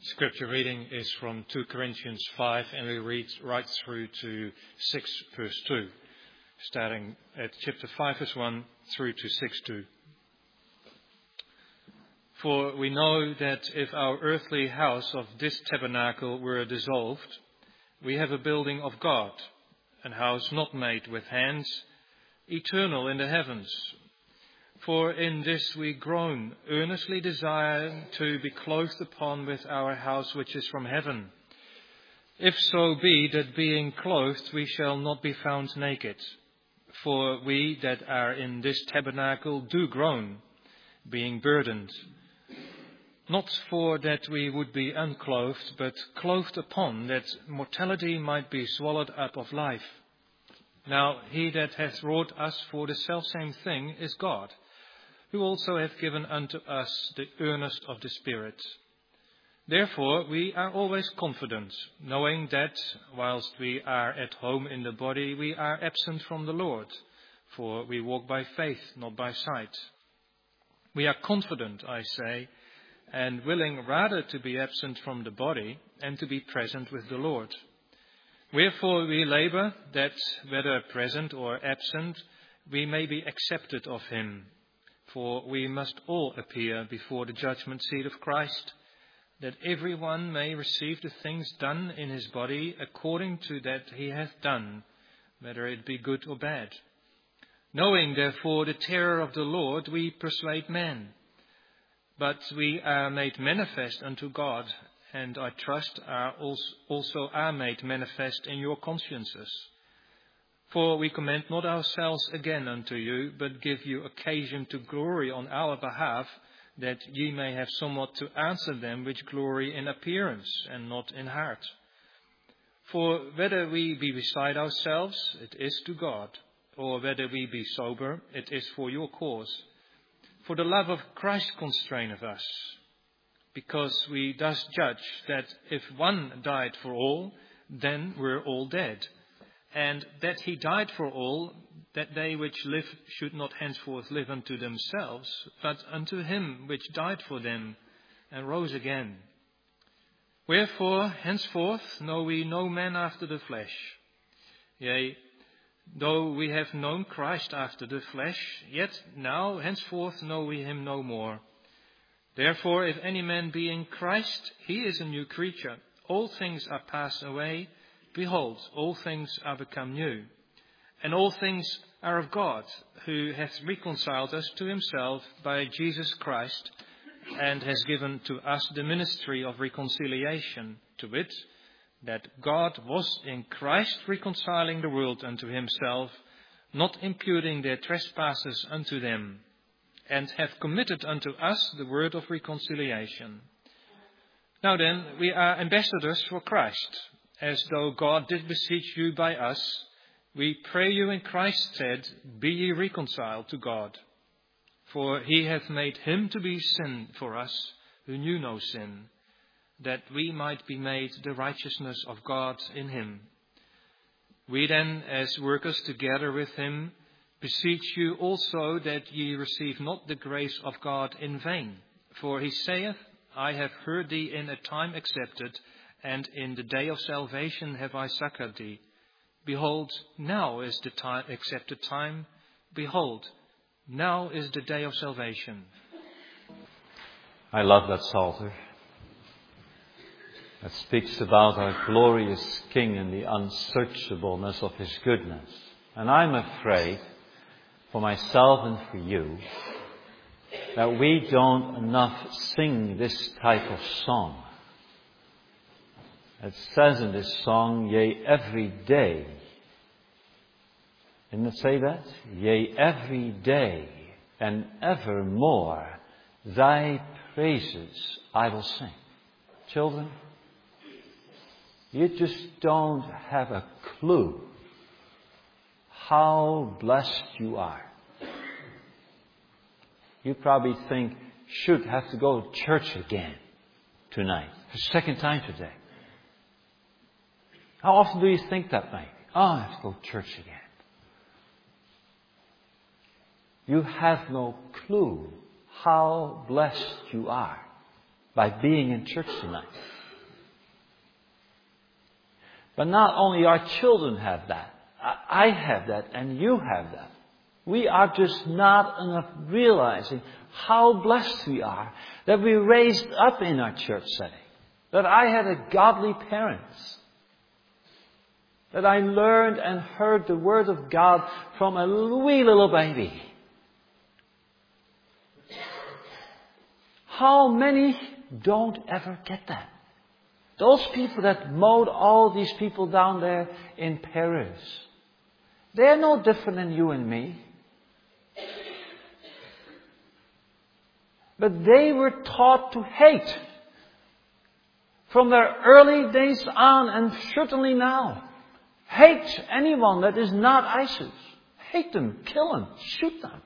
Scripture reading is from 2 Corinthians 5, and we read right through to 6 verse 2, starting at chapter 5 verse 1 through to 6 2. For we know that if our earthly house of this tabernacle were dissolved, we have a building of God, a house not made with hands, eternal in the heavens. For in this we groan, earnestly desiring to be clothed upon with our house which is from heaven. If so be that being clothed we shall not be found naked. For we that are in this tabernacle do groan, being burdened. Not for that we would be unclothed, but clothed upon, that mortality might be swallowed up of life. Now he that hath wrought us for the selfsame thing is God, who also hath given unto us the earnest of the Spirit. Therefore we are always confident, knowing that, whilst we are at home in the body, we are absent from the Lord, for we walk by faith, not by sight. We are confident, I say, and willing rather to be absent from the body and to be present with the Lord. Wherefore we labour that, whether present or absent, we may be accepted of him. For we must all appear before the judgment seat of Christ, that every one may receive the things done in his body according to that he hath done, whether it be good or bad. Knowing therefore the terror of the Lord, we persuade men. But we are made manifest unto God, and I trust also are made manifest in your consciences. For we commend not ourselves again unto you, but give you occasion to glory on our behalf, that ye may have somewhat to answer them which glory in appearance, and not in heart. For whether we be beside ourselves, it is to God, or whether we be sober, it is for your cause. For the love of Christ constraineth us, because we thus judge that if one died for all, then we're all dead. And that he died for all, that they which live should not henceforth live unto themselves, but unto him which died for them, and rose again. Wherefore henceforth know we no man after the flesh. Yea, though we have known Christ after the flesh, yet now henceforth know we him no more. Therefore if any man be in Christ, he is a new creature. All things are passed away. Behold, all things are become new. And all things are of God, who hath reconciled us to himself by Jesus Christ, and has given to us the ministry of reconciliation, to wit, that God was in Christ reconciling the world unto himself, not imputing their trespasses unto them, and hath committed unto us the word of reconciliation. Now then, we are ambassadors for Christ, as though God did beseech you by us. We pray you in Christ's stead, be ye reconciled to God. For he hath made him to be sin for us, who knew no sin, that we might be made the righteousness of God in him. We then, as workers together with him, beseech you also that ye receive not the grace of God in vain. For he saith, I have heard thee in a time accepted, and in the day of salvation have I succored thee. Behold, now is the accepted time. Behold, now is the day of salvation. I love that Psalter. That speaks about our glorious King and the unsearchableness of his goodness. And I'm afraid, for myself and for you, that we don't enough sing this type of song. It says in this song, yea, every day. Didn't it say that? Yea, every day and evermore, thy praises I will sing. Children, you just don't have a clue how blessed you are. You probably think, should have to go to church again tonight. The second time today. How often do you think that, mate? Oh, I have to go to church again. You have no clue how blessed you are by being in church tonight. But not only our children have that, I have that, and you have that. We are just not enough realizing how blessed we are that we raised up in our church setting. That I had a godly parents. That I learned and heard the Word of God from a wee little baby. How many don't ever get that? Those people that mowed all these people down there in Paris, they're no different than you and me. But they were taught to hate from their early days on, and certainly now. Hate anyone that is not ISIS. Hate them, kill them, shoot them.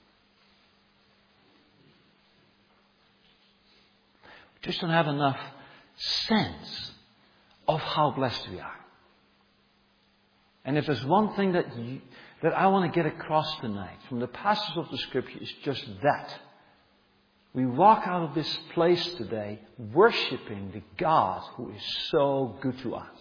We just don't have enough sense of how blessed we are. And if there's one thing that I want to get across tonight from the passage of the Scripture, it's just that. We walk out of this place today worshipping the God who is so good to us.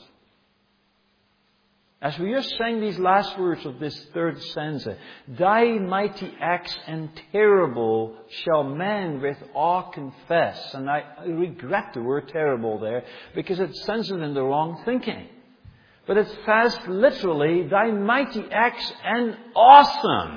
As we just sang these last words of this third stanza, Thy mighty acts and terrible shall men with awe confess. And I regret the word terrible there because it sends it in the wrong thinking. But it says literally, Thy mighty acts and awesome.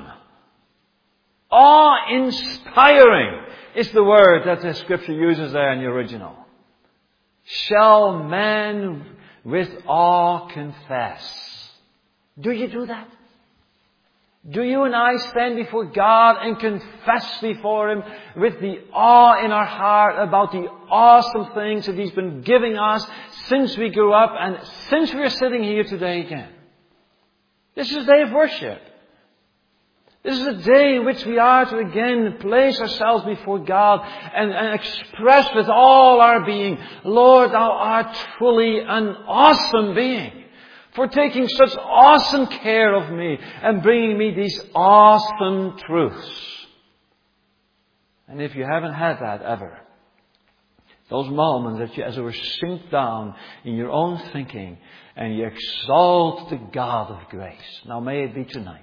Awe-inspiring is the word that the Scripture uses there in the original. Shall man with awe confess. Do you do that? Do you and I stand before God and confess before Him with the awe in our heart about the awesome things that He's been giving us since we grew up and since we are sitting here today again? This is a day of worship. This is a day in which we are to again place ourselves before God and express with all our being, Lord, Thou art truly an awesome being for taking such awesome care of me and bringing me these awesome truths. And if you haven't had that ever, those moments that you, as it were, sink down in your own thinking and you exalt the God of grace. Now may it be tonight.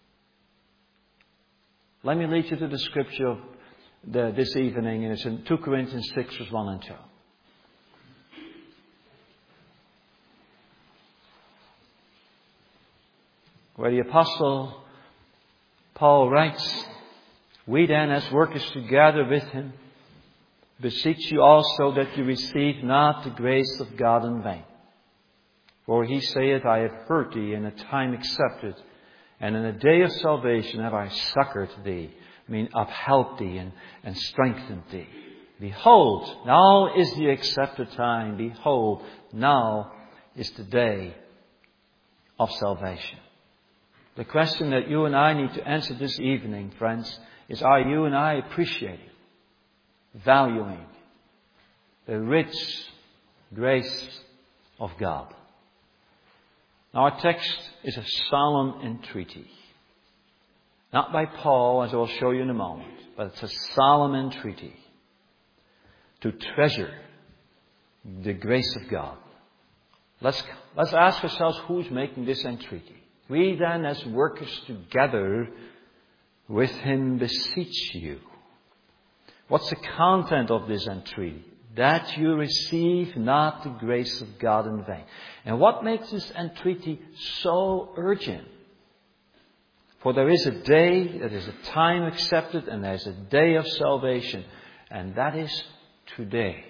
Let me lead you to the scripture of this evening, and it's in 2 Corinthians 6, verse 1 and 2. Where the Apostle Paul writes, We then, as workers together with him, beseech you also that you receive not the grace of God in vain. For he saith, I have heard thee in a time accepted, and in a day of salvation have I succored thee, upheld thee and strengthened thee. Behold, now is the accepted time. Behold, now is the day of salvation. The question that you and I need to answer this evening, friends, is are you and I appreciating, valuing the rich grace of God? Now, our text is a solemn entreaty. Not by Paul, as I will show you in a moment, but it's a solemn entreaty to treasure the grace of God. Let's ask ourselves who's making this entreaty. We then, as workers together with him, beseech you. What's the content of this entreaty? That you receive not the grace of God in vain. And what makes this entreaty so urgent? For there is a day, there is a time accepted, and there is a day of salvation. And that is today.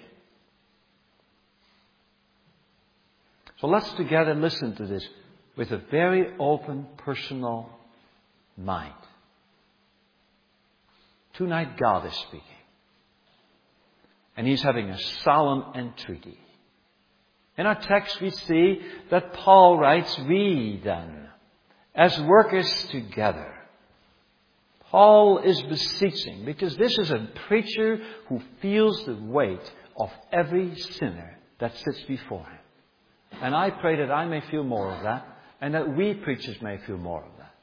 So let's together listen to this with a very open, personal mind. Tonight God is speaking. And He's having a solemn entreaty. In our text we see that Paul writes, we then, as workers together. Paul is beseeching, because this is a preacher who feels the weight of every sinner that sits before him. And I pray that I may feel more of that, and that we preachers may feel more of that.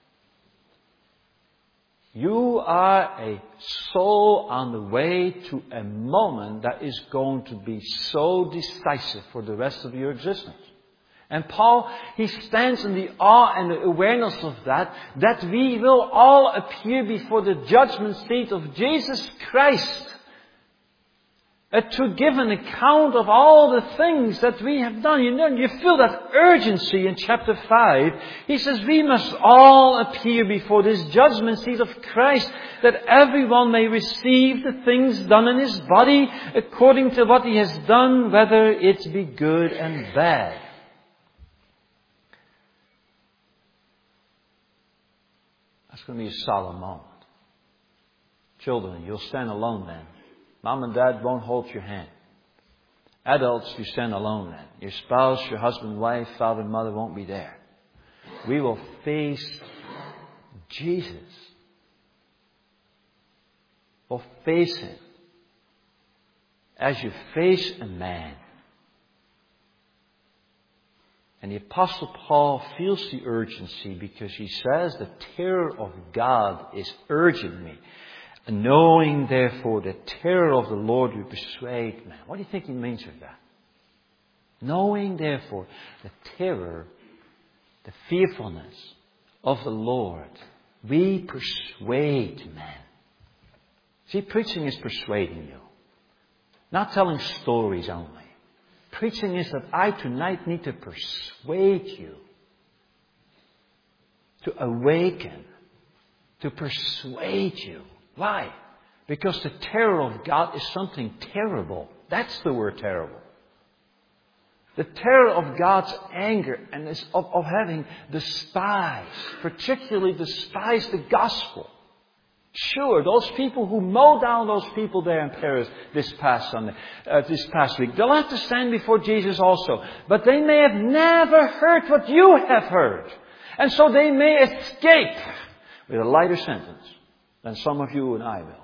You are a soul on the way to a moment that is going to be so decisive for the rest of your existence. And Paul, he stands in the awe and the awareness of that we will all appear before the judgment seat of Jesus Christ. To give an account of all the things that we have done. You feel that urgency in chapter 5. He says we must all appear before this judgment seat of Christ, that everyone may receive the things done in his body according to what he has done, whether it be good and bad. That's going to be a solemn moment. Children, you'll stand alone then. Mom and Dad won't hold your hand. Adults, you stand alone then. Your spouse, your husband, wife, father, and mother won't be there. We will face Jesus. We'll face Him as you face a man. And the Apostle Paul feels the urgency because he says the terror of God is urging me. Knowing, therefore, the terror of the Lord will persuade man. What do you think he means with that? Knowing, therefore, the terror, the fearfulness of the Lord, we persuade man. See, preaching is persuading you. Not telling stories only. Preaching is that I tonight need to persuade you. To awaken. To persuade you. Why? Because the terror of God is something terrible. That's the word terrible. The terror of God's anger and of having despised, particularly despised the gospel. Sure, those people who mowed down those people there in Paris this past week, they'll have to stand before Jesus also. But they may have never heard what you have heard. And so they may escape with a lighter sentence than some of you and I will.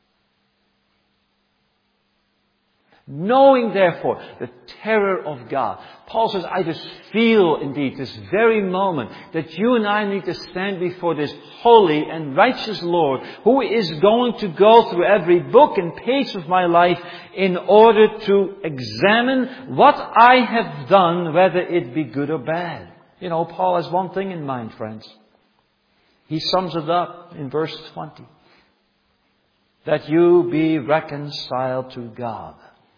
Knowing, therefore, the terror of God. Paul says, I just feel indeed this very moment that you and I need to stand before this holy and righteous Lord who is going to go through every book and page of my life in order to examine what I have done, whether it be good or bad. You know, Paul has one thing in mind, friends. He sums it up in verse 20. That you be reconciled to God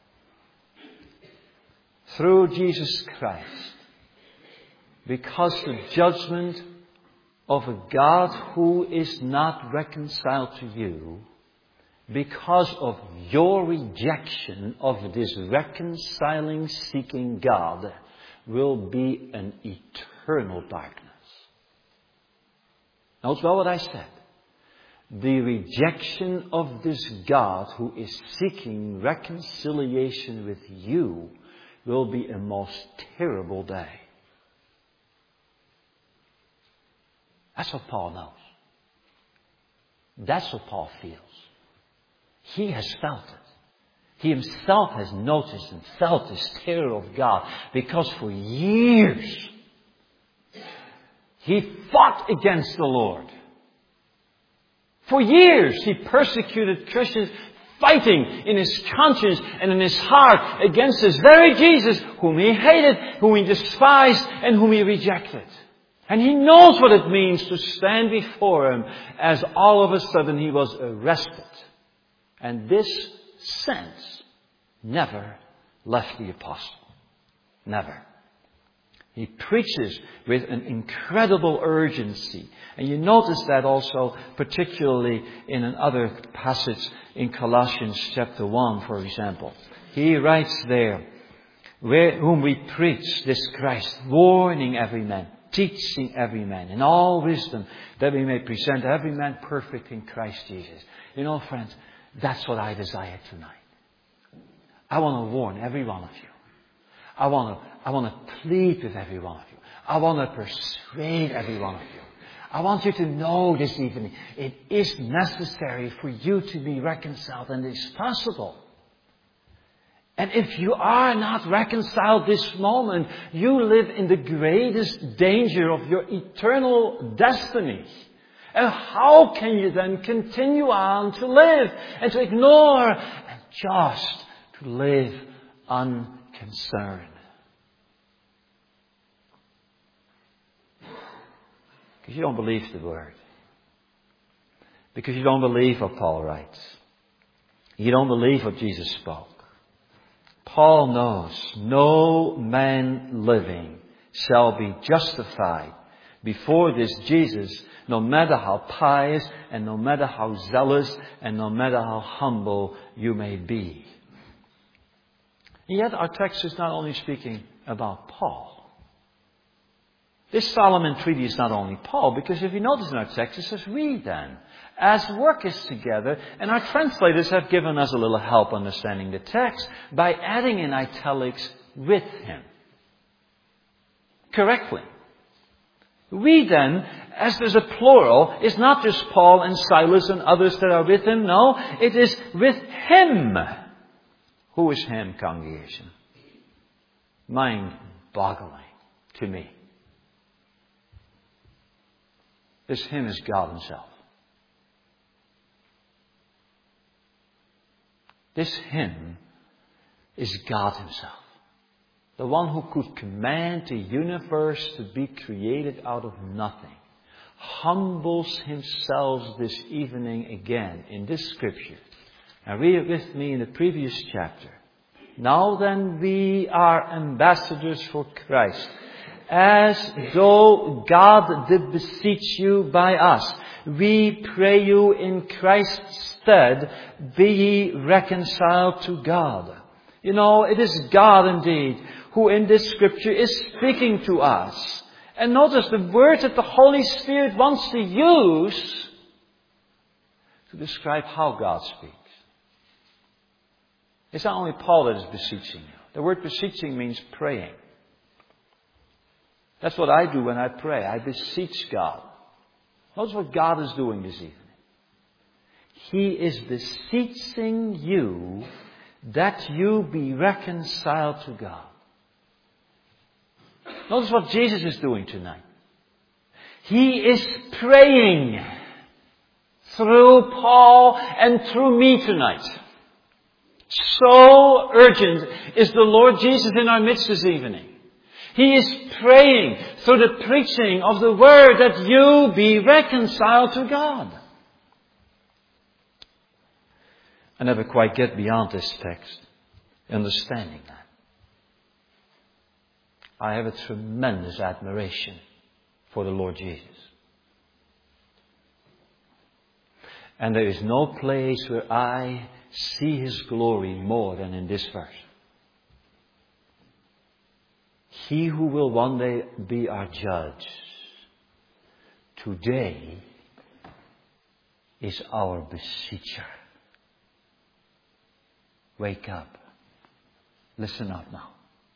through Jesus Christ. Because the judgment of a God who is not reconciled to you, because of your rejection of this reconciling, seeking God, will be an eternal darkness. Note well what I said. The rejection of this God who is seeking reconciliation with you will be a most terrible day. That's what Paul knows. That's what Paul feels. He has felt it. He himself has noticed and felt this terror of God because for years he fought against the Lord. For years he persecuted Christians, fighting in his conscience and in his heart against this very Jesus whom he hated, whom he despised, and whom he rejected. And he knows what it means to stand before him as all of a sudden he was arrested. And this sense never left the apostle. Never. He preaches with an incredible urgency. And you notice that also particularly in another passage in Colossians chapter 1, for example. He writes there, whom we preach, this Christ, warning every man, teaching every man in all wisdom, that we may present every man perfect in Christ Jesus. You know, friends, that's what I desire tonight. I want to warn every one of you. I want to plead with every one of you. I want to persuade every one of you. I want you to know this evening, it is necessary for you to be reconciled, and it is possible. And if you are not reconciled this moment, you live in the greatest danger of your eternal destiny. And how can you then continue on to live and to ignore and just to live unconcerned? Because you don't believe the Word. Because you don't believe what Paul writes. You don't believe what Jesus spoke. Paul knows no man living shall be justified before this Jesus, no matter how pious and no matter how zealous and no matter how humble you may be. And yet our text is not only speaking about Paul. This Solomon treaty is not only Paul, because if you notice in our text, it says we then, as workers together, and our translators have given us a little help understanding the text by adding in italics with him. Correctly. We then, as there's a plural, is not just Paul and Silas and others that are with him. No, it is with him. Who is him, congregation? Mind-boggling to me. This him is God Himself. This him is God Himself. The one who could command the universe to be created out of nothing. Humbles Himself this evening again in this scripture. And read it with me in the previous chapter. Now then we are ambassadors for Christ, as though God did beseech you by us. We pray you in Christ's stead, be ye reconciled to God. You know, it is God indeed who in this scripture is speaking to us. And notice the words that the Holy Spirit wants to use to describe how God speaks. It's not only Paul that is beseeching you. The word beseeching means praying. That's what I do when I pray. I beseech God. Notice what God is doing this evening. He is beseeching you that you be reconciled to God. Notice what Jesus is doing tonight. He is praying through Paul and through me tonight. So urgent is the Lord Jesus in our midst this evening. He is praying through the preaching of the Word that you be reconciled to God. I never quite get beyond this text, understanding that. I have a tremendous admiration for the Lord Jesus. And there is no place where I see His glory more than in this verse. He who will one day be our judge, today is our beseecher. Wake up. Listen up now.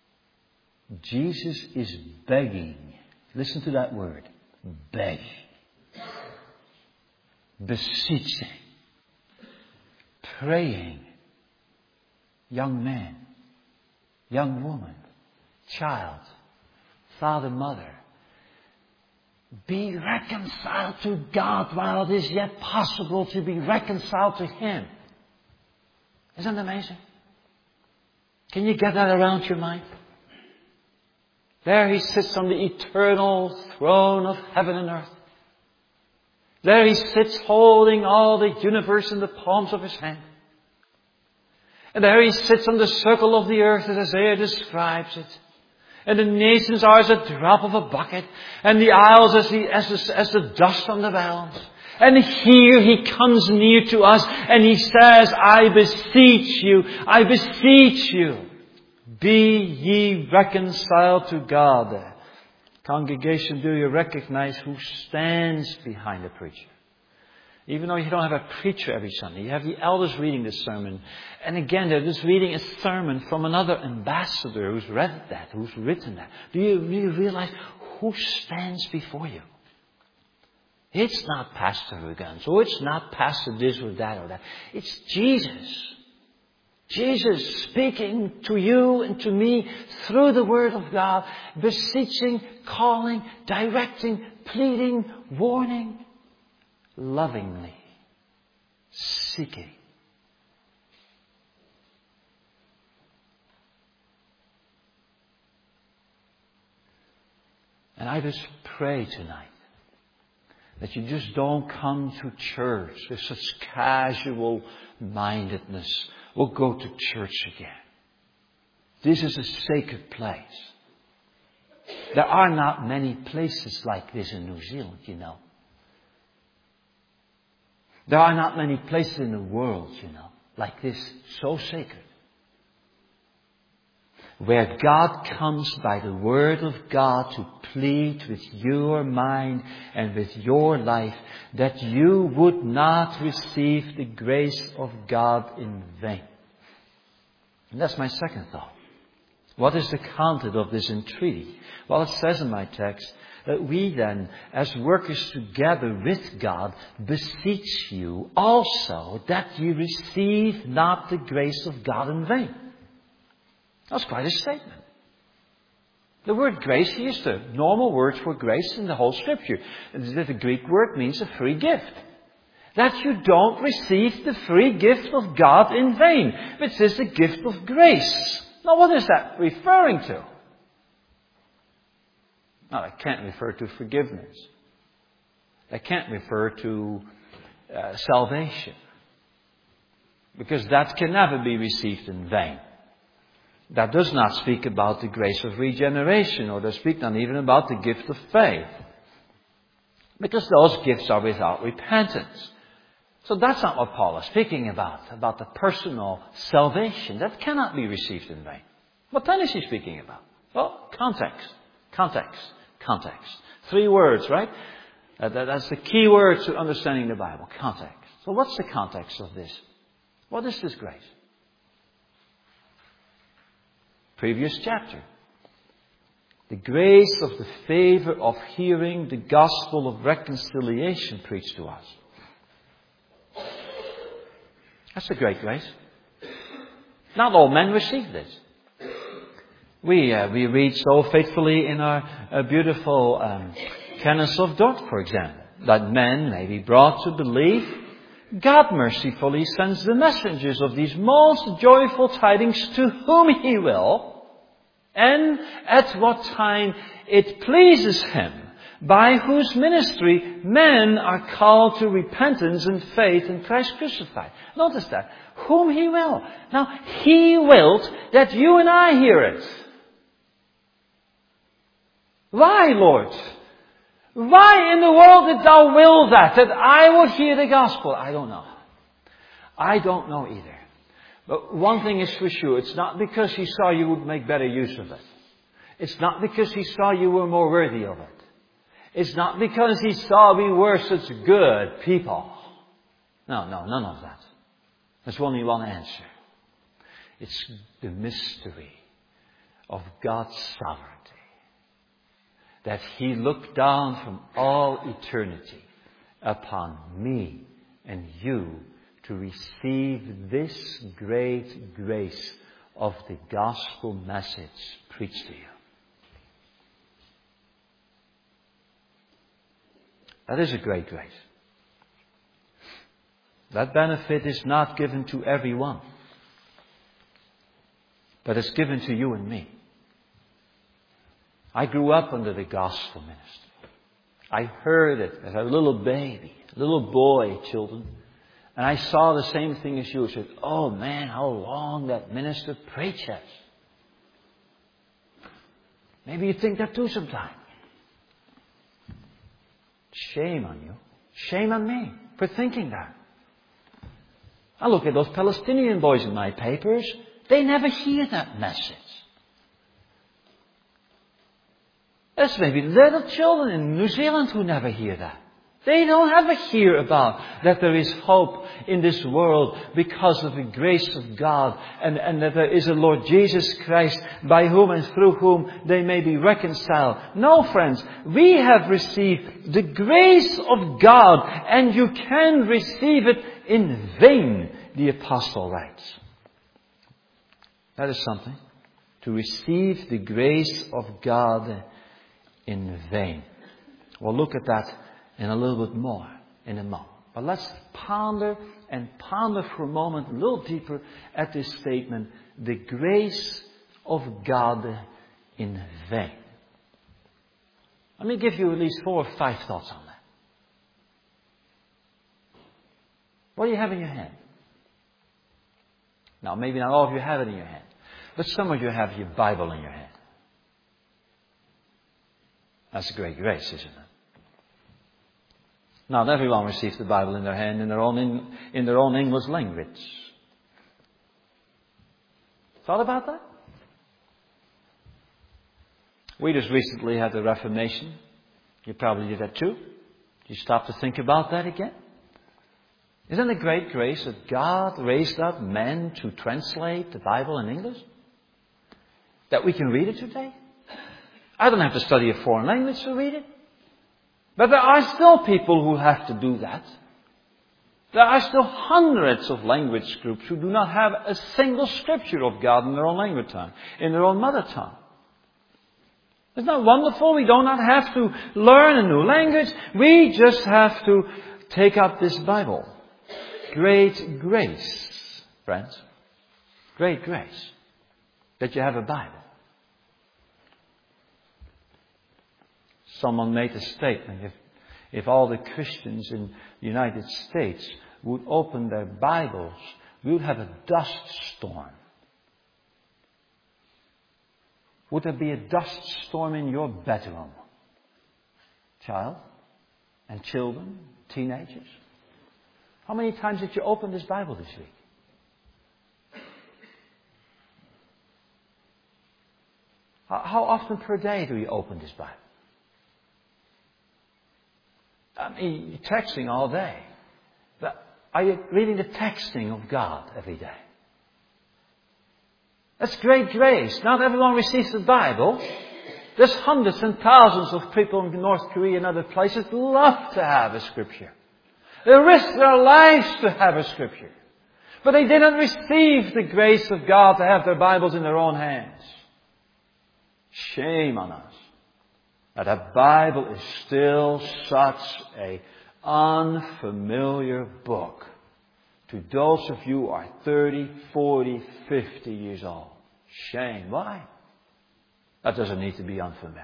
Jesus is begging. Listen to that word. Beg. Beseeching. Praying. Young man. Young woman. Child. Father, mother. Be reconciled to God while it is yet possible to be reconciled to Him. Isn't that amazing? Can you get that around your mind? There He sits on the eternal throne of heaven and earth. There He sits holding all the universe in the palms of His hand. And there He sits on the circle of the earth as Isaiah describes it. And the nations are as a drop of a bucket. And the isles as the dust on the mountains. And here He comes near to us and He says, I beseech you, be ye reconciled to God. Congregation, do you recognize who stands behind the preacher? Even though you don't have a preacher every Sunday, you have the elders reading the sermon. And again, they're just reading a sermon from another ambassador who's read that, who's written that. Do you really realize who stands before you? It's not Pastor Hugans, or it's not Pastor this or that or that. It's Jesus. Jesus speaking to you and to me through the Word of God, beseeching, calling, directing, pleading, warning, lovingly seeking. And I just pray tonight That you just don't come to church with such casual mindedness. We'll go to church again. This is a sacred place. There are not many places like this in New Zealand, you know. There are not many places in the world, you know, like this, so sacred. Where God comes by the Word of God to plead with your mind and with your life that you would not receive the grace of God in vain. And that's my second thought. What is the content of this entreaty? Well, it says in my text that we then, as workers together with God, beseech you also that you receive not the grace of God in vain. That's quite a statement. The word grace here is the normal word for grace in the whole Scripture. The Greek word means a free gift. That you don't receive the free gift of God in vain, which is the gift of grace. Now, what is that referring to? Now, that can't refer to forgiveness. That can't refer to salvation. Because that can never be received in vain. That does not speak about the grace of regeneration, or does speak not even about the gift of faith. Because those gifts are without repentance. So that's not what Paul is speaking about the personal salvation. That cannot be received in vain. What then is he speaking about? Well, context. 3 words, right? That's the key word to understanding the Bible. Context. So what's the context of this? What is this grace? Previous chapter. The grace of the favor of hearing the gospel of reconciliation preached to us. That's a great grace. Not all men receive this. We read so faithfully in our beautiful Canons of Dort, for example, that men may be brought to believe. God mercifully sends the messengers of these most joyful tidings to whom He will, and at what time it pleases Him, by whose ministry men are called to repentance and faith in Christ crucified. Notice that. Whom He will. Now, He willed that you and I hear it. Why, Lord? Why in the world did Thou will that I would hear the gospel? I don't know. I don't know either. But one thing is for sure, it's not because He saw you would make better use of it. It's not because He saw you were more worthy of it. It's not because He saw we were such good people. No, none of that. There's only one answer. It's the mystery of God's sovereignty. That He looked down from all eternity upon me and you to receive this great grace of the gospel message preached to you. That is a great grace. That benefit is not given to everyone, but it's given to you and me. I grew up under the gospel ministry. I heard it as a little baby, little boy, children. And I saw the same thing as you. I said, oh man, how long that minister preaches. Maybe you think that too sometime. Shame on you. Shame on me for thinking that. I look at those Palestinian boys in my papers. They never hear that message. There's maybe little children in New Zealand who never hear that. They don't ever hear about that there is hope in this world because of the grace of God and that there is a Lord Jesus Christ by whom and through whom they may be reconciled. No, friends, we have received the grace of God and you can receive it in vain, the apostle writes. That is something. To receive the grace of God in vain. We'll look at that in a little bit more in a moment. But let's ponder for a moment, a little deeper at this statement, the grace of God in vain. Let me give you at least 4 or 5 thoughts on that. What do you have in your hand? Now, maybe not all of you have it in your hand, but some of you have your Bible in your hand. That's a great grace, isn't it? Not everyone receives the Bible in their hand in their own English language. Thought about that? We just recently had the Reformation. You probably did that too. You stop to think about that again? Isn't it a great grace that God raised up men to translate the Bible in English? That we can read it today? I don't have to study a foreign language to read it. But there are still people who have to do that. There are still hundreds of language groups who do not have a single scripture of God in their own language tongue, in their own mother tongue. Isn't that wonderful? We do not have to learn a new language. We just have to take up this Bible. Great grace, friends. Great grace that you have a Bible. Someone made a statement. If all the Christians in the United States would open their Bibles, we would have a dust storm. Would there be a dust storm in your bedroom? Child? And children? Teenagers? How many times did you open this Bible this week? How often per day do you open this Bible? I mean, you're texting all day. But are you reading the texting of God every day? That's great grace. Not everyone receives the Bible. There's hundreds and thousands of people in North Korea and other places who love to have a scripture. They risk their lives to have a scripture. But they didn't receive the grace of God to have their Bibles in their own hands. Shame on us. That the Bible is still such an unfamiliar book to those of you who are 30, 40, 50 years old. Shame. Why? That doesn't need to be unfamiliar.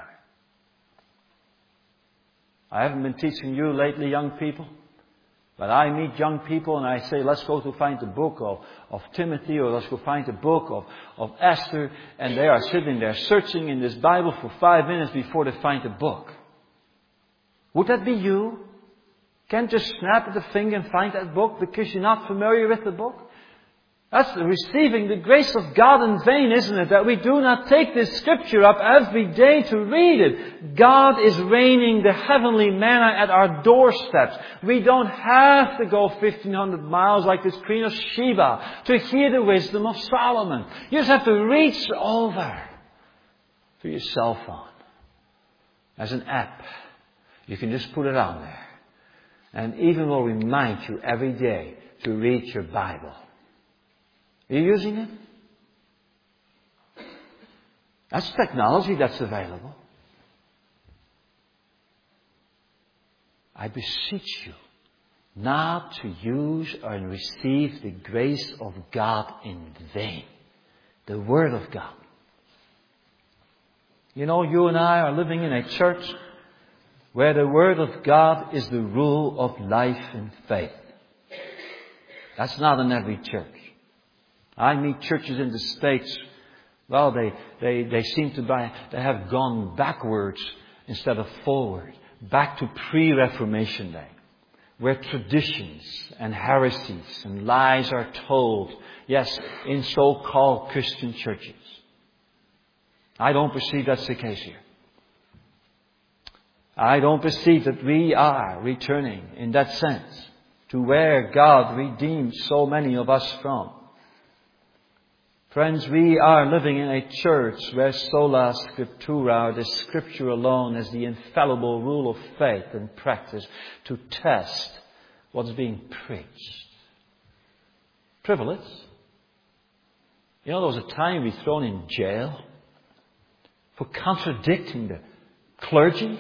I haven't been teaching you lately, young people. But I meet young people and I say, let's go to find the book of Timothy, or let's go find the book of Esther. And they are sitting there searching in this Bible for 5 minutes before they find the book. Would that be you? Can't just snap at the finger and find that book because you're not familiar with the book? That's receiving the grace of God in vain, isn't it? That we do not take this scripture up every day to read it. God is raining the heavenly manna at our doorsteps. We don't have to go 1,500 miles like this Queen of Sheba to hear the wisdom of Solomon. You just have to reach over to your cell phone. As an app. You can just put it on there. And even will remind you every day to read your Bible. Are you using it? That's technology that's available. I beseech you not to use or receive the grace of God in vain. The Word of God. You know, you and I are living in a church where the Word of God is the rule of life and faith. That's not in every church. I meet churches in the States. Well, they seem to have gone backwards instead of forward. Back to pre-Reformation day. Where traditions and heresies and lies are told. Yes, in so-called Christian churches. I don't perceive that's the case here. I don't perceive that we are returning in that sense to where God redeemed so many of us from. Friends, we are living in a church where sola scriptura, the scripture alone, is the infallible rule of faith and practice to test what's being preached. Privilege. You know, there was a time we were thrown in jail for contradicting the clergy.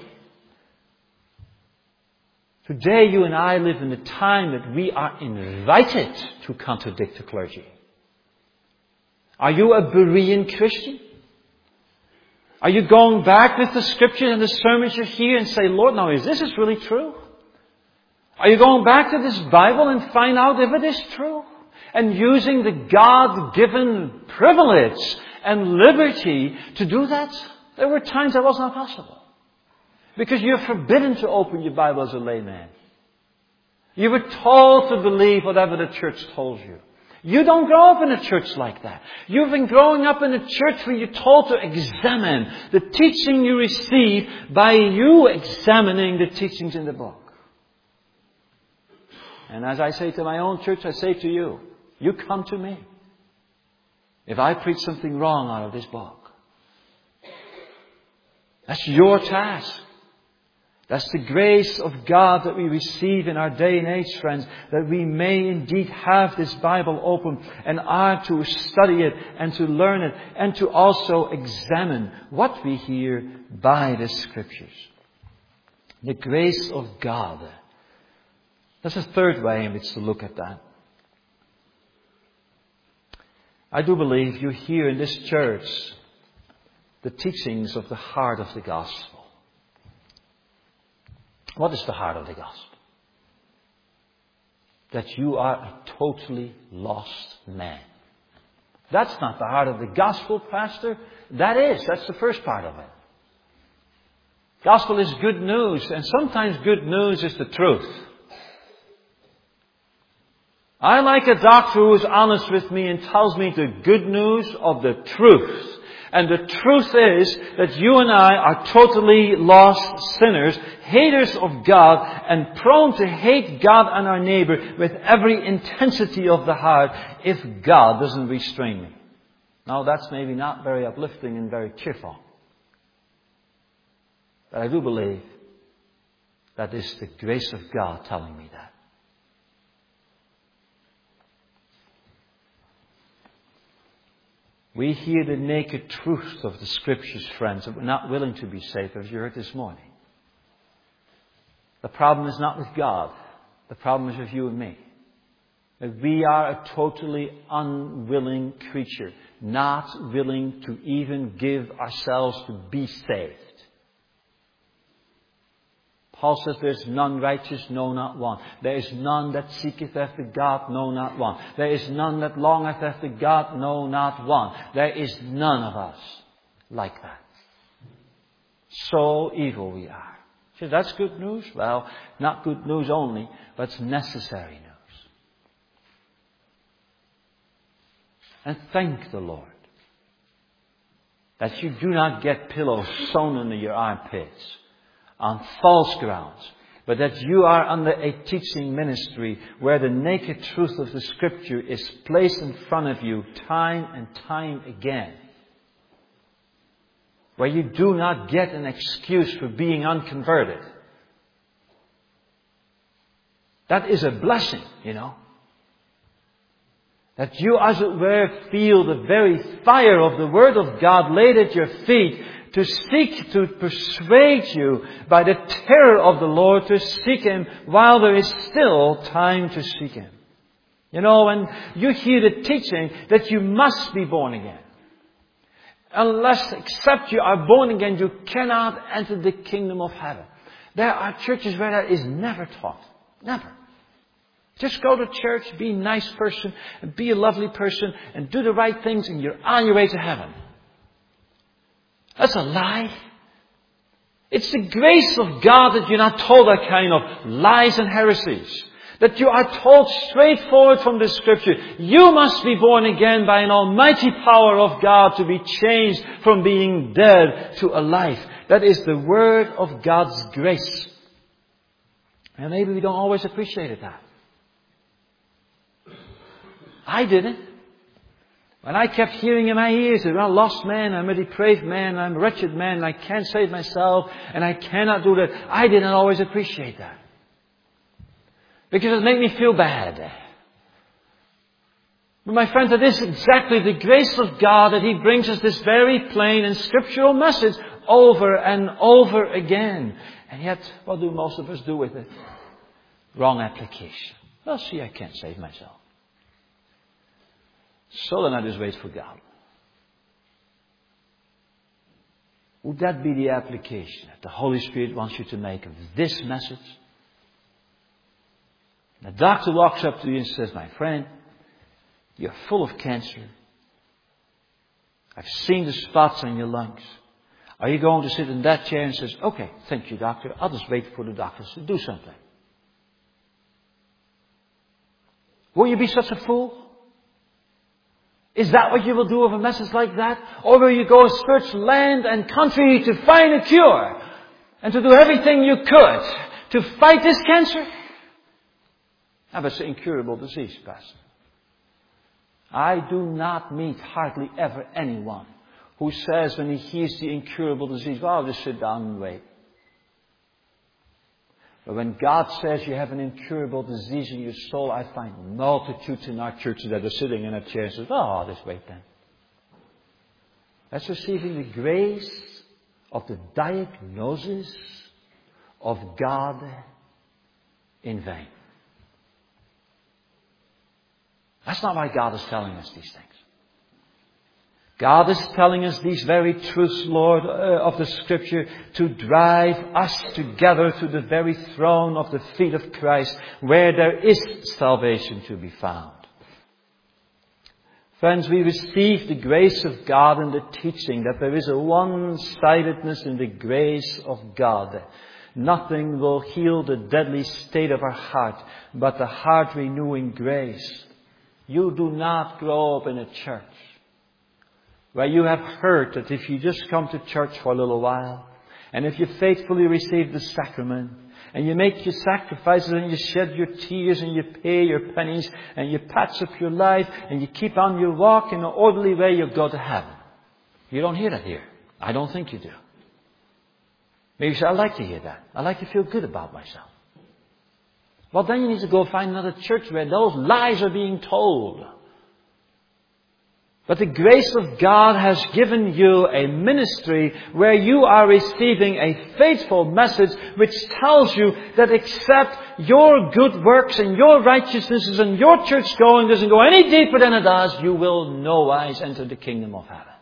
Today, you and I live in a time that we are invited to contradict the clergy. Are you a Berean Christian? Are you going back with the scripture and the sermons you hear and say, Lord, now is this really true? Are you going back to this Bible and find out if it is true? And using the God-given privilege and liberty to do that? There were times that was not possible. Because you're forbidden to open your Bible as a layman. You were told to believe whatever the church told you. You don't grow up in a church like that. You've been growing up in a church where you're told to examine the teaching you receive by you examining the teachings in the book. And as I say to my own church, I say to you, you come to me if I preach something wrong out of this book. That's your task. That's the grace of God that we receive in our day and age, friends, that we may indeed have this Bible open and are to study it and to learn it and to also examine what we hear by the Scriptures. The grace of God. That's a third way in which to look at that. I do believe you hear in this church the teachings of the heart of the gospel. What is the heart of the gospel? That you are a totally lost man. That's not the heart of the gospel, Pastor. That's the first part of it. Gospel is good news, and sometimes good news is the truth. I like a doctor who is honest with me and tells me the good news of the truth. And the truth is that you and I are totally lost sinners, haters of God, and prone to hate God and our neighbor with every intensity of the heart if God doesn't restrain me. Now that's maybe not very uplifting and very cheerful. But I do believe that is the grace of God telling me that. We hear the naked truth of the Scriptures, friends, that we're not willing to be saved, as you heard this morning. The problem is not with God. The problem is with you and me. That we are a totally unwilling creature, not willing to even give ourselves to be saved. Paul says, there's none righteous, no, not one. There is none that seeketh after God, no, not one. There is none that longeth after God, no, not one. There is none of us like that. So evil we are. So that's good news? Well, not good news only, but it's necessary news. And thank the Lord that you do not get pillows sewn into your armpits on false grounds, but that you are under a teaching ministry where the naked truth of the Scripture is placed in front of you time and time again. Where you do not get an excuse for being unconverted. That is a blessing, you know. That you, as it were, feel the very fire of the Word of God laid at your feet to seek to persuade you by the terror of the Lord to seek Him while there is still time to seek Him. You know, when you hear the teaching that you must be born again. Unless, except you are born again, you cannot enter the kingdom of heaven. There are churches where that is never taught. Never. Just go to church, be a nice person, and be a lovely person, and do the right things, and you're on your way to heaven. That's a lie. It's the grace of God that you're not told that kind of lies and heresies. That you are told straightforward from the Scripture, you must be born again by an almighty power of God to be changed from being dead to alive. That is the word of God's grace. And maybe we don't always appreciate it that. I didn't. When I kept hearing in my ears that I'm a lost man, I'm a depraved man, I'm a wretched man, and I can't save myself, and I cannot do that, I didn't always appreciate that. Because it made me feel bad. But my friends, it is exactly the grace of God that He brings us this very plain and scriptural message over and over again. And yet, what do most of us do with it? Wrong application. Well, see, I can't save myself. So then I just wait for God. Would that be the application that the Holy Spirit wants you to make of this message? The doctor walks up to you and says, my friend, you're full of cancer. I've seen the spots on your lungs. Are you going to sit in that chair and says, okay, thank you, doctor. I'll just wait for the doctors to do something. Will you be such a fool? Is that what you will do with a message like that? Or will you go search land and country to find a cure and to do everything you could to fight this cancer? Now, it's an incurable disease, Pastor. I do not meet hardly ever anyone who says when he hears the incurable disease, well, I'll just sit down and wait. But when God says you have an incurable disease in your soul, I find multitudes in our churches that are sitting in a chair and say, oh, I'll just wait then. That's receiving the grace of the diagnosis of God in vain. That's not why God is telling us these things. God is telling us these very truths, Lord, of the Scripture to drive us together to the very throne of the feet of Christ, where there is salvation to be found. Friends, we receive the grace of God in the teaching that there is a one-sidedness in the grace of God. Nothing will heal the deadly state of our heart but the heart-renewing grace. You do not grow up in a church where you have heard that if you just come to church for a little while, and if you faithfully receive the sacrament, and you make your sacrifices, and you shed your tears, and you pay your pennies, and you patch up your life, and you keep on your walk in an orderly way, you'll go to heaven. You don't hear that here. I don't think you do. Maybe you say, I'd like to hear that. I'd like to feel good about myself. Well, then you need to go find another church where those lies are being told. But the grace of God has given you a ministry where you are receiving a faithful message which tells you that except your good works and your righteousnesses and your church going doesn't go any deeper than it does, you will no wise enter the kingdom of heaven.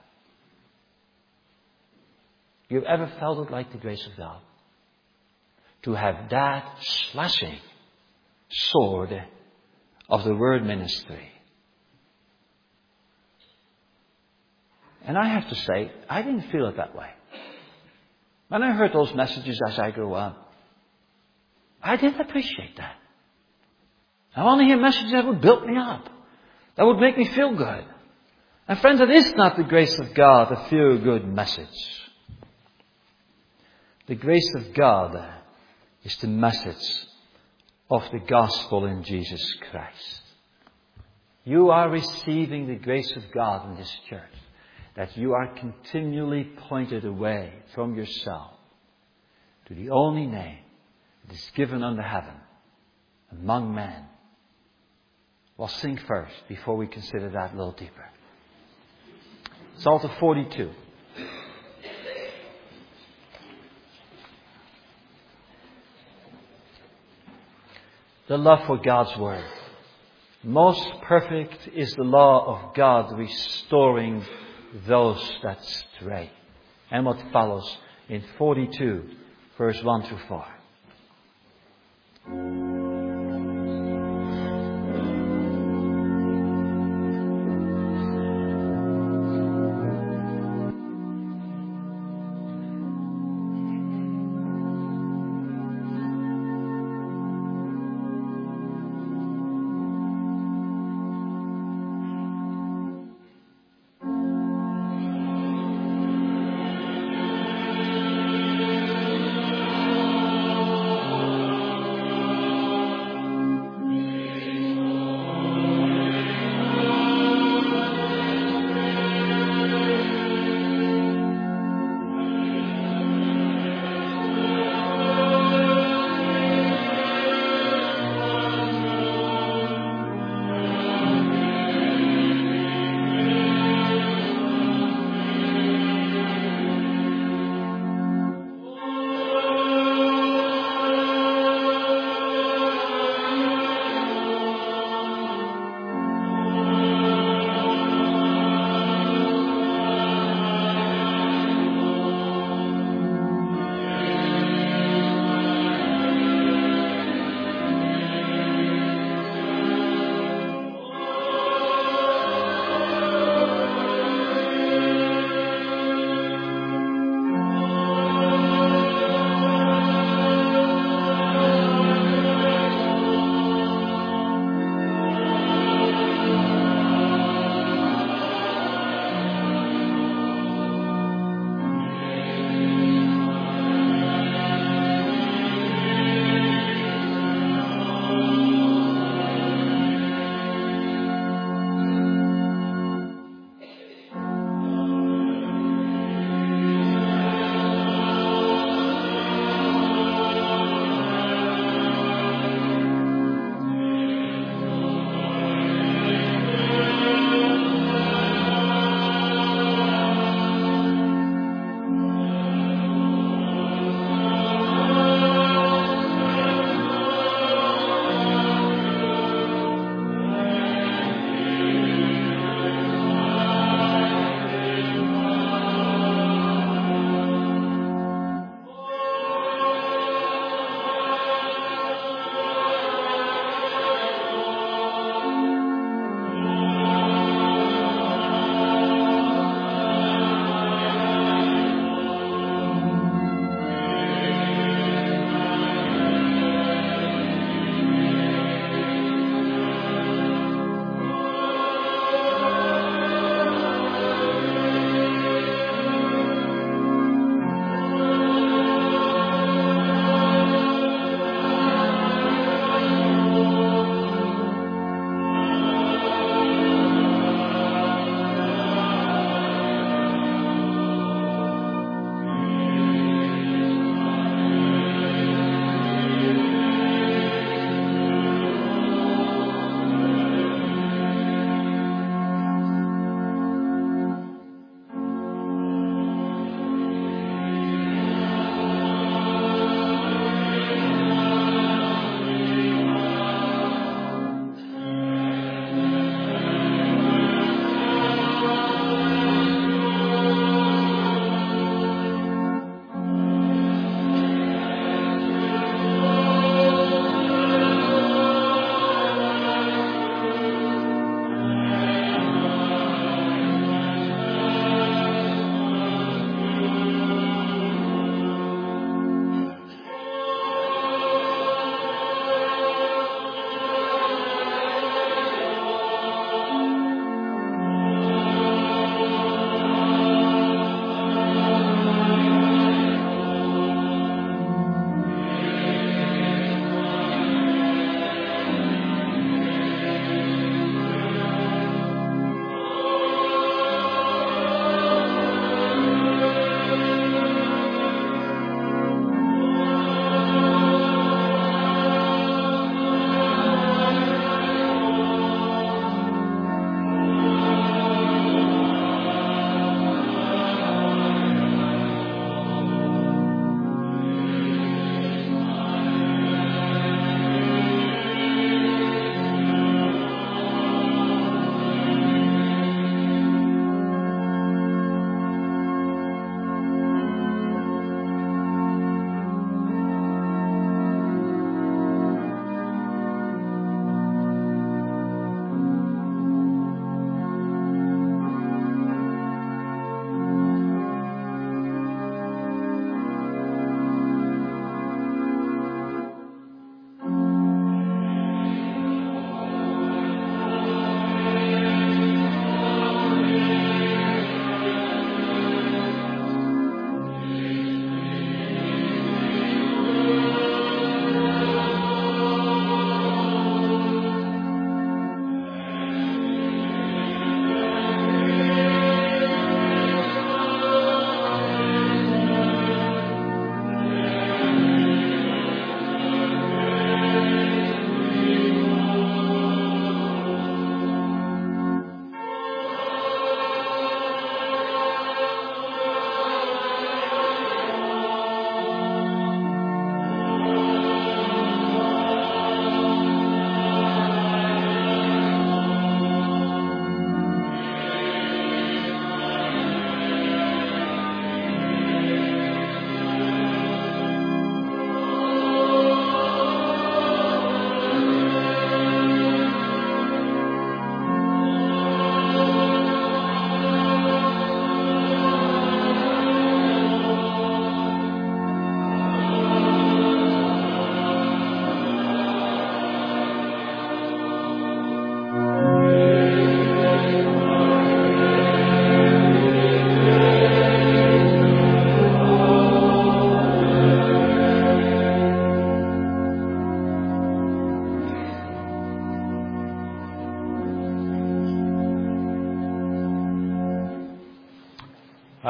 You've ever felt it like the grace of God? To have that slashing sword of the word ministry. And I have to say, I didn't feel it that way. When I heard those messages as I grew up, I didn't appreciate that. I want to hear messages that would build me up, that would make me feel good. And friends, it is not the grace of God, a feel-good message. The grace of God is the message of the gospel in Jesus Christ. You are receiving the grace of God in this church, that you are continually pointed away from yourself to the only name that is given under heaven among men. We'll sing first before we consider that a little deeper. Psalm 42. The love for God's Word. Most perfect is the law of God, restoring those that stray. And what follows in 42, verse 1 to 4.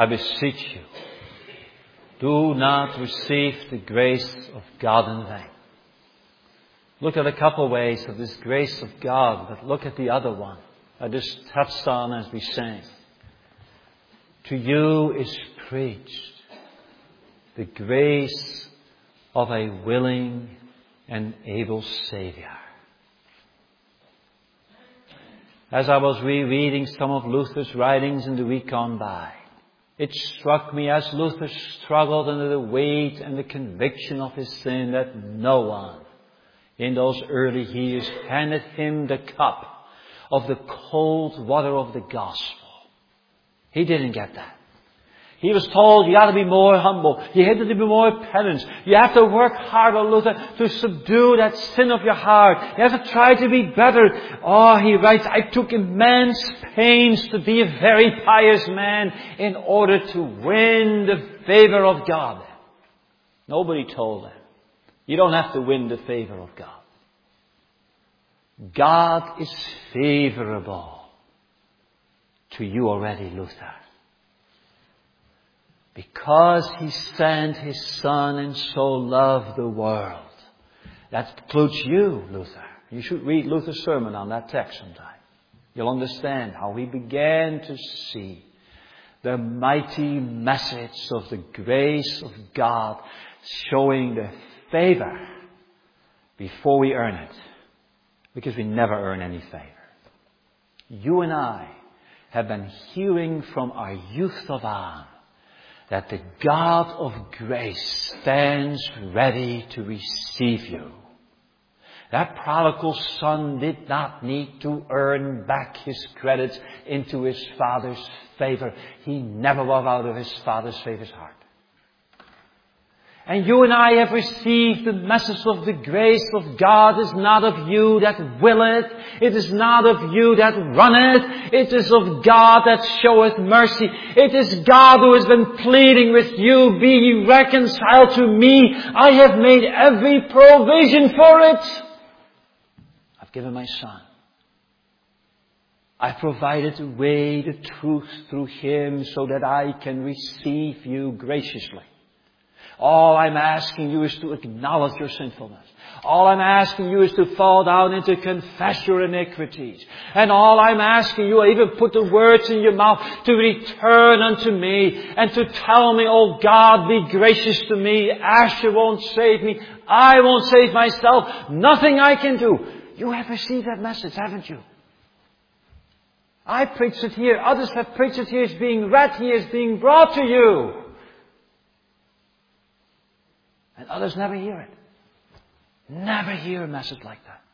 I beseech you, do not receive the grace of God in vain. Look at a couple ways of this grace of God, but look at the other one I just touched on as we sang. To you is preached the grace of a willing and able Savior. As I was rereading some of Luther's writings in the week gone by, it struck me as Luther struggled under the weight and the conviction of his sin that no one in those early years handed him the cup of the cold water of the gospel. He didn't get that. He was told, you got to be more humble. You have to be more penitent. You have to work harder, Luther, to subdue that sin of your heart. You have to try to be better. Oh, he writes, I took immense pains to be a very pious man in order to win the favor of God. Nobody told him. You don't have to win the favor of God. God is favorable to you already, Luther. Because He sent His Son and so loved the world. That includes you, Luther. You should read Luther's sermon on that text sometime. You'll understand how he began to see the mighty message of the grace of God showing the favor before we earn it. Because we never earn any favor. You and I have been hearing from our youth of on that the God of grace stands ready to receive you. That prodigal son did not need to earn back his credits into his father's favor. He never was out of his father's favor's heart. And you and I have received the message of the grace of God. It is not of you that willeth. It is not of you that runneth. It is of God that showeth mercy. It is God who has been pleading with you. Be ye reconciled to me. I have made every provision for it. I've given my Son. I've provided the way, the truth through Him so that I can receive you graciously. All I'm asking you is to acknowledge your sinfulness. All I'm asking you is to fall down and to confess your iniquities. And all I'm asking you, I even put the words in your mouth, to return unto me and to tell me, oh God, be gracious to me. Asher won't save me. I won't save myself. Nothing I can do. You have received that message, haven't you? I preached it here. Others have preached it here. It's being read here. It's being brought to you. And others never hear it. Never hear a message like that.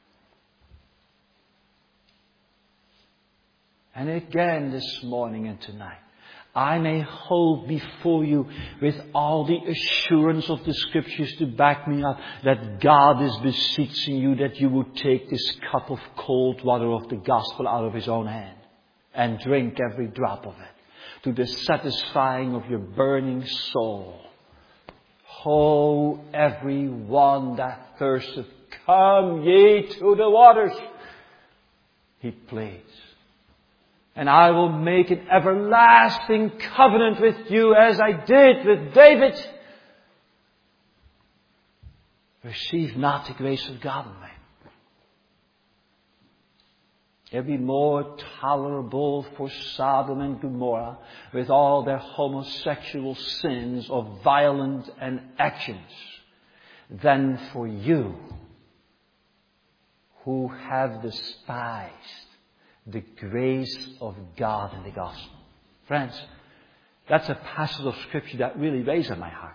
And again this morning and tonight, I may hold before you with all the assurance of the Scriptures to back me up that God is beseeching you that you would take this cup of cold water of the gospel out of His own hand and drink every drop of it to the satisfying of your burning soul. Oh, every one that thirsteth, come ye to the waters. He pleads. And I will make an everlasting covenant with you as I did with David. Receive not the grace of God in vain. It would be more tolerable for Sodom and Gomorrah with all their homosexual sins of violence and actions than for you who have despised the grace of God in the gospel. Friends, that's a passage of Scripture that really weighs on my heart.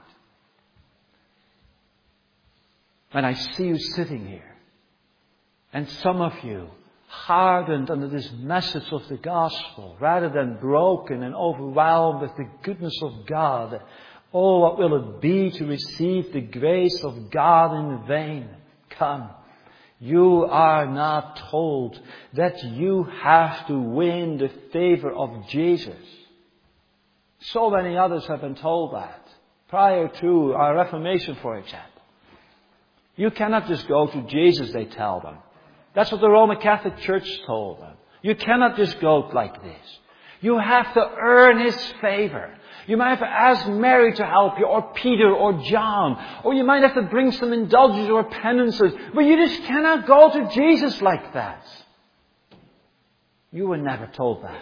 When I see you sitting here, and some of you hardened under this message of the gospel, rather than broken and overwhelmed with the goodness of God. Oh, what will it be to receive the grace of God in vain? Come. You are not told that you have to win the favor of Jesus. So many others have been told that. Prior to our Reformation, for example. You cannot just go to Jesus, they tell them. That's what the Roman Catholic Church told them. You cannot just go like this. You have to earn His favor. You might have to ask Mary to help you, or Peter, or John. Or you might have to bring some indulgences or penances. But you just cannot go to Jesus like that. You were never told that.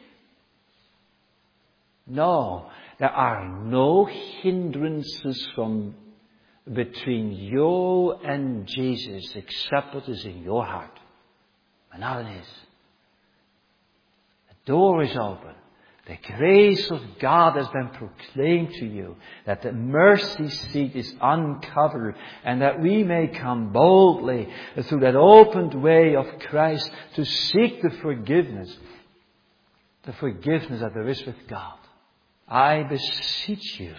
No, there are no hindrances between you and Jesus except what is in your heart. And now it is. The door is open. The grace of God has been proclaimed to you, that the mercy seat is uncovered, and that we may come boldly through that opened way of Christ to seek the forgiveness that there is with God. I beseech you,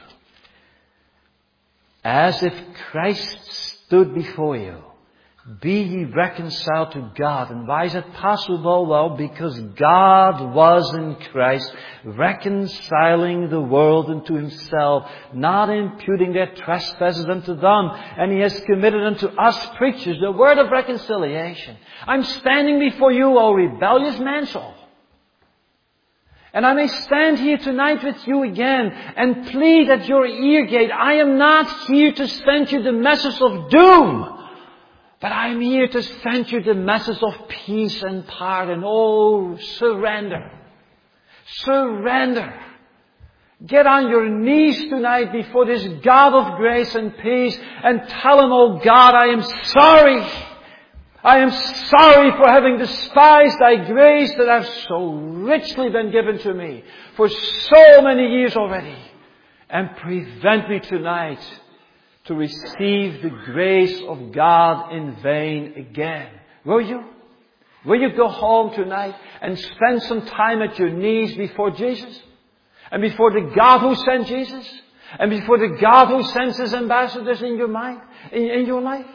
as if Christ stood before you, be ye reconciled to God. And why is it possible? Well, because God was in Christ, reconciling the world unto Himself, not imputing their trespasses unto them. And He has committed unto us preachers the word of reconciliation. I'm standing before you, O rebellious man soul. And I may stand here tonight with you again and plead at your ear gate. I am not here to send you the message of doom. But I am here to send you the message of peace and pardon. Oh, surrender. Surrender. Get on your knees tonight before this God of grace and peace and tell Him, oh God, I am sorry. I am sorry for having despised Thy grace that has so richly been given to me for so many years already. And prevent me tonight to receive the grace of God in vain again. Will you? Will you go home tonight and spend some time at your knees before Jesus? And before the God who sent Jesus? And before the God who sends His ambassadors in your mind, in your life?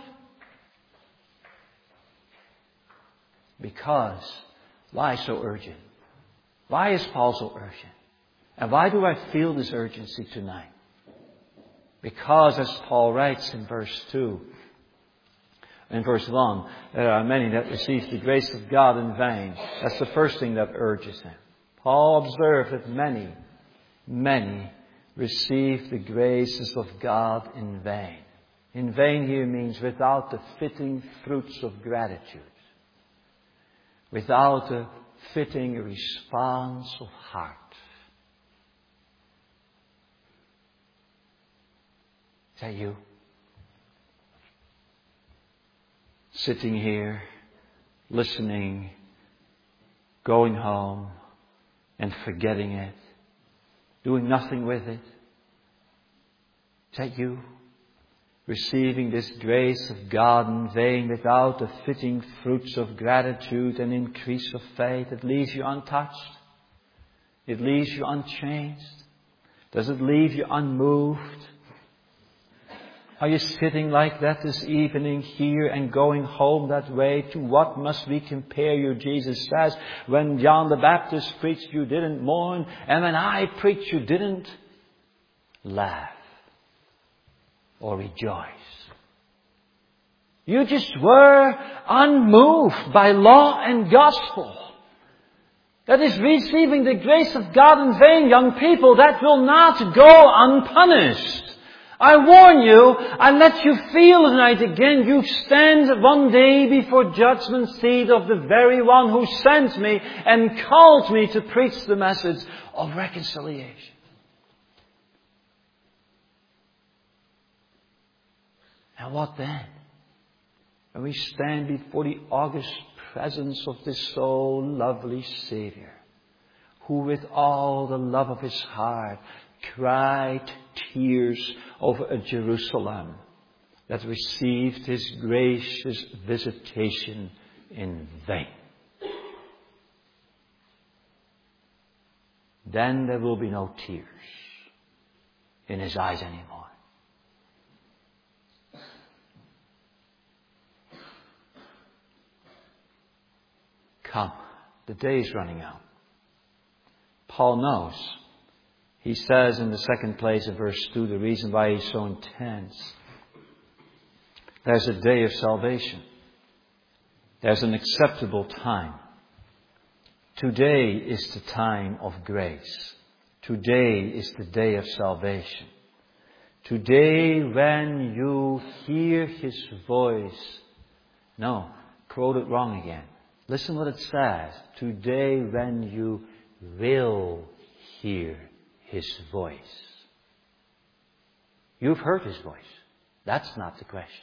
Because, why so urgent? Why is Paul so urgent? And why do I feel this urgency tonight? Because, as Paul writes in verse 2, in verse 1, there are many that receive the grace of God in vain. That's the first thing that urges him. Paul observed that many receive the graces of God in vain. In vain here means without the fitting fruits of gratitude. Without a fitting response of heart. Is that you? Sitting here, listening, going home, and forgetting it, doing nothing with it. Is that you? Receiving this grace of God in vain without the fitting fruits of gratitude and increase of faith. It leaves you untouched. It leaves you unchanged. Does it leave you unmoved? Are you sitting like that this evening here and going home that way? To what must we compare you? Jesus says, when John the Baptist preached, you didn't mourn. And when I preached, you didn't laugh or rejoice. You just were unmoved by law and gospel. That is receiving the grace of God in vain, young people. That will not go unpunished. I warn you, I let you feel tonight again, you stand one day before judgment seat of the very one who sent me and called me to preach the message of reconciliation. And what then? When we stand before the august presence of this so lovely Savior, who with all the love of His heart cried tears over a Jerusalem that received His gracious visitation in vain. Then there will be no tears in His eyes anymore. Come, the day is running out. Paul knows. He says in the second place in verse 2, the reason why he's so intense. There's a day of salvation. There's an acceptable time. Today is the time of grace. Today is the day of salvation. Today when you hear His voice. No, quote it wrong again. Listen what it says. Today when you will hear His voice. You've heard His voice. That's not the question.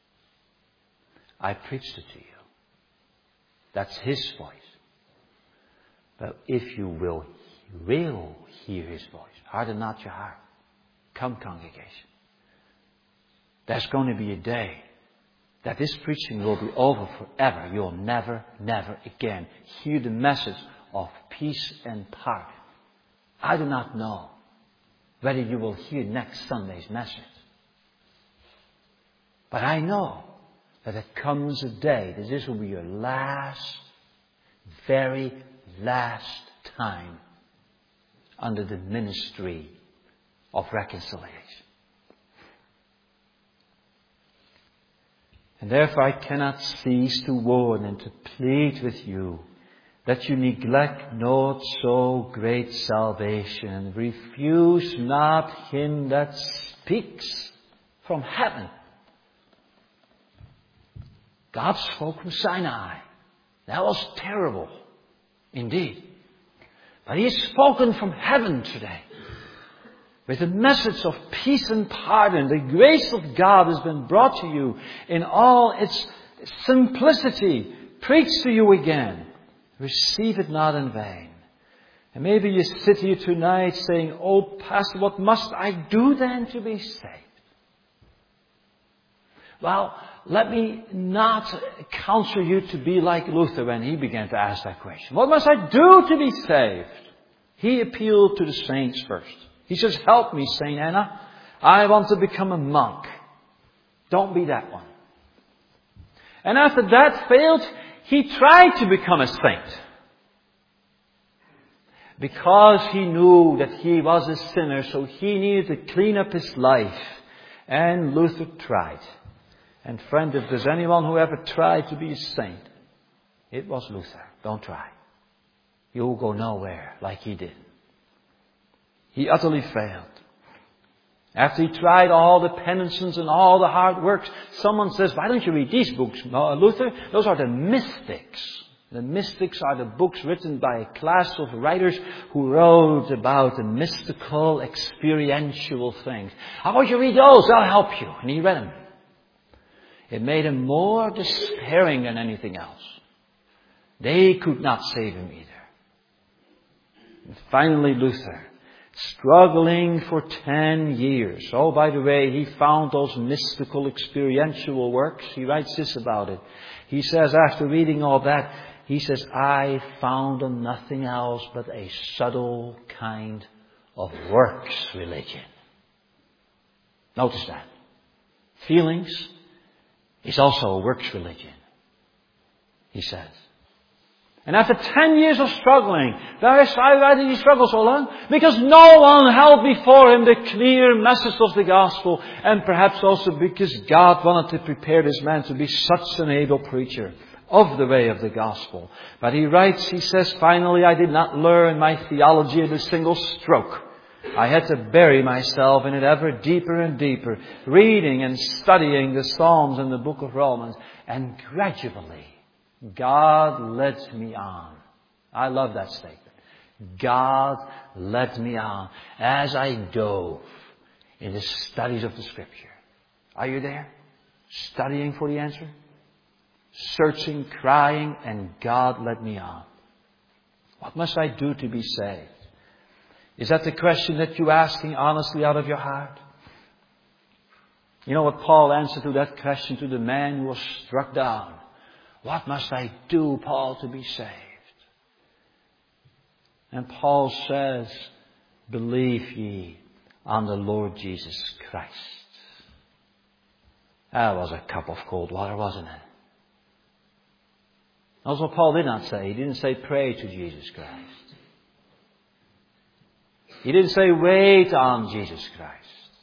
I preached it to you. That's His voice. But if you will hear His voice, harden not your heart. Come, congregation. There's going to be a day that this preaching will be over forever. You'll never again hear the message of peace and pardon. I do not know whether you will hear next Sunday's message. But I know that there comes a day that this will be your very last time under the ministry of reconciliation. And therefore I cannot cease to warn and to plead with you that you neglect not so great salvation. Refuse not Him that speaks from heaven. God spoke from Sinai. That was terrible, indeed. But He has spoken from heaven today. With a message of peace and pardon. The grace of God has been brought to you in all its simplicity. Preached to you again. Receive it not in vain. And maybe you sit here tonight saying, "Oh, Pastor, what must I do then to be saved?" Well, let me not counsel you to be like Luther when he began to ask that question. What must I do to be saved? He appealed to the saints first. He says, "Help me, Saint Anna. I want to become a monk." Don't be that one. And after that failed, he tried to become a saint. Because he knew that he was a sinner, so he needed to clean up his life. And Luther tried. And friend, if there's anyone who ever tried to be a saint, it was Luther. Don't try. You'll go nowhere like he did. He utterly failed. After he tried all the penances and all the hard works, someone says, "Why don't you read these books, Luther? Those are the mystics." The mystics are the books written by a class of writers who wrote about the mystical, experiential things. "How about you read those? I'll help you." And he read them. It made him more despairing than anything else. They could not save him either. And finally, Luther, struggling for 10 years. Oh, by the way, he found those mystical, experiential works. He writes this about it. He says, after reading all that, he says, "I found nothing else but a subtle kind of works religion." Notice that. Feelings is also a works religion, he says. And after 10 years of struggling, why did he struggle so long? Because no one held before him the clear message of the gospel. And perhaps also because God wanted to prepare this man to be such an able preacher of the way of the gospel. But he writes, he says, "Finally, I did not learn my theology in a single stroke. I had to bury myself in it ever deeper and deeper, reading and studying the Psalms and the book of Romans. And gradually, God led me on." I love that statement. God led me on as I dove in the studies of the Scripture. Are you there? Studying for the answer? Searching, crying, and God led me on. What must I do to be saved? Is that the question that you're asking honestly out of your heart? You know what Paul answered to that question to the man who was struck down? What must I do, Paul, to be saved? And Paul says, "Believe ye on the Lord Jesus Christ." That was a cup of cold water, wasn't it? That's what Paul did not say. He didn't say pray to Jesus Christ. He didn't say wait on Jesus Christ.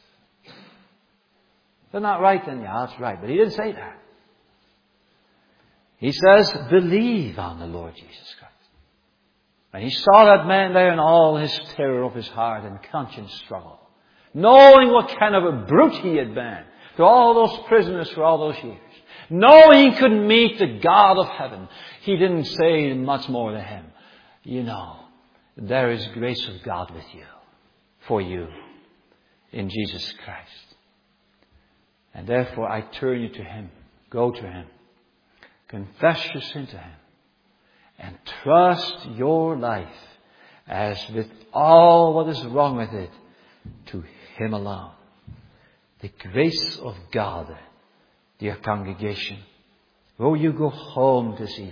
Is that not right then? Yeah, that's right. But he didn't say that. He says, believe on the Lord Jesus Christ. And he saw that man there in all his terror of his heart and conscience struggle, knowing what kind of a brute he had been to all those prisoners for all those years. Knowing he couldn't meet the God of heaven, he didn't say much more to him. You know, there is grace of God with you, for you, in Jesus Christ. And therefore I turn you to Him. Go to Him. Confess your sin to Him. And trust your life, as with all what is wrong with it, to Him alone. The grace of God, dear congregation, will you go home this evening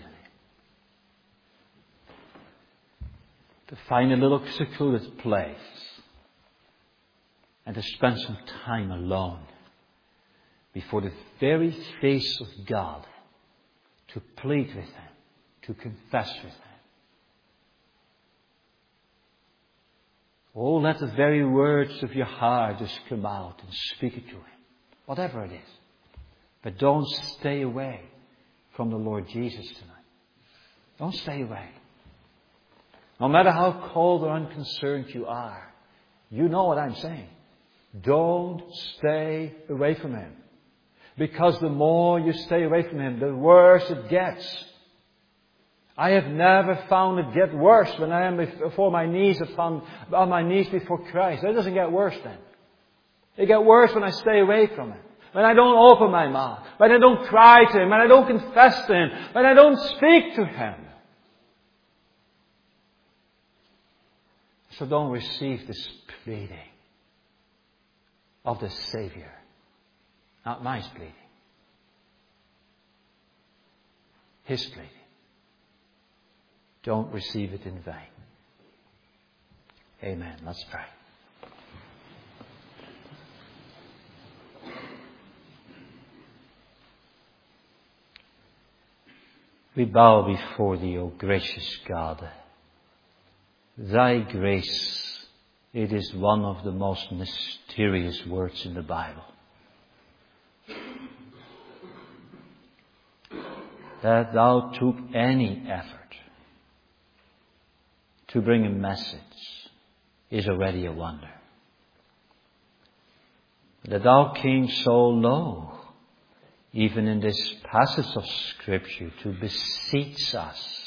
to find a little secluded place and to spend some time alone before the very face of God, to plead with Him, to confess with Him. Oh, let the very words of your heart just come out and speak it to Him, whatever it is. But don't stay away from the Lord Jesus tonight. Don't stay away. No matter how cold or unconcerned you are, you know what I'm saying. Don't stay away from Him. Because the more you stay away from Him, the worse it gets. I have never found it get worse when I am on my knees before Christ. It doesn't get worse then. It gets worse when I stay away from Him. When I don't open my mouth. When I don't cry to Him. When I don't confess to Him. When I don't speak to Him. So don't receive this pleading of the Savior. Not my pleading. His pleading. Don't receive it in vain. Amen. Let's pray. We bow before Thee, O gracious God. Thy grace, it is one of the most mysterious words in the Bible. That Thou took any effort to bring a message is already a wonder. That Thou came so low, even in this passage of Scripture, to beseech us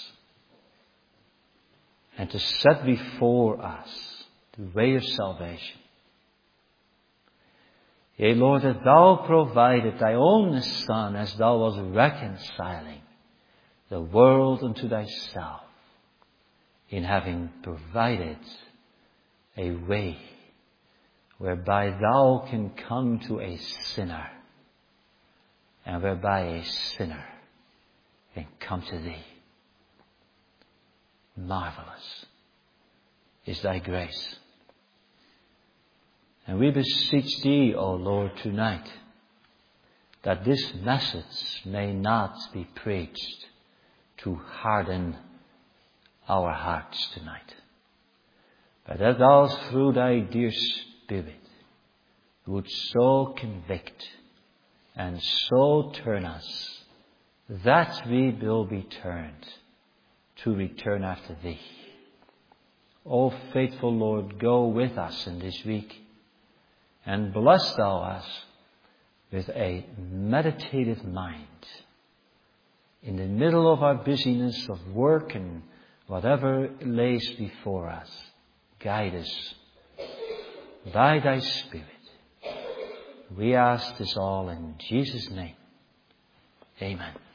and to set before us the way of salvation. Yea, Lord, that Thou provided Thy own Son as Thou was reconciling the world unto Thyself, in having provided a way whereby Thou can come to a sinner, and whereby a sinner can come to Thee. Marvelous is Thy grace. And we beseech Thee, O Lord, tonight, that this message may not be preached to harden our hearts tonight, but that Thou, through Thy dear Spirit, would so convict and so turn us that we will be turned to return after Thee. O faithful Lord, go with us in this week and bless Thou us with a meditative mind. In the middle of our busyness of work and whatever lays before us, guide us by Thy Spirit. We ask this all in Jesus' name. Amen.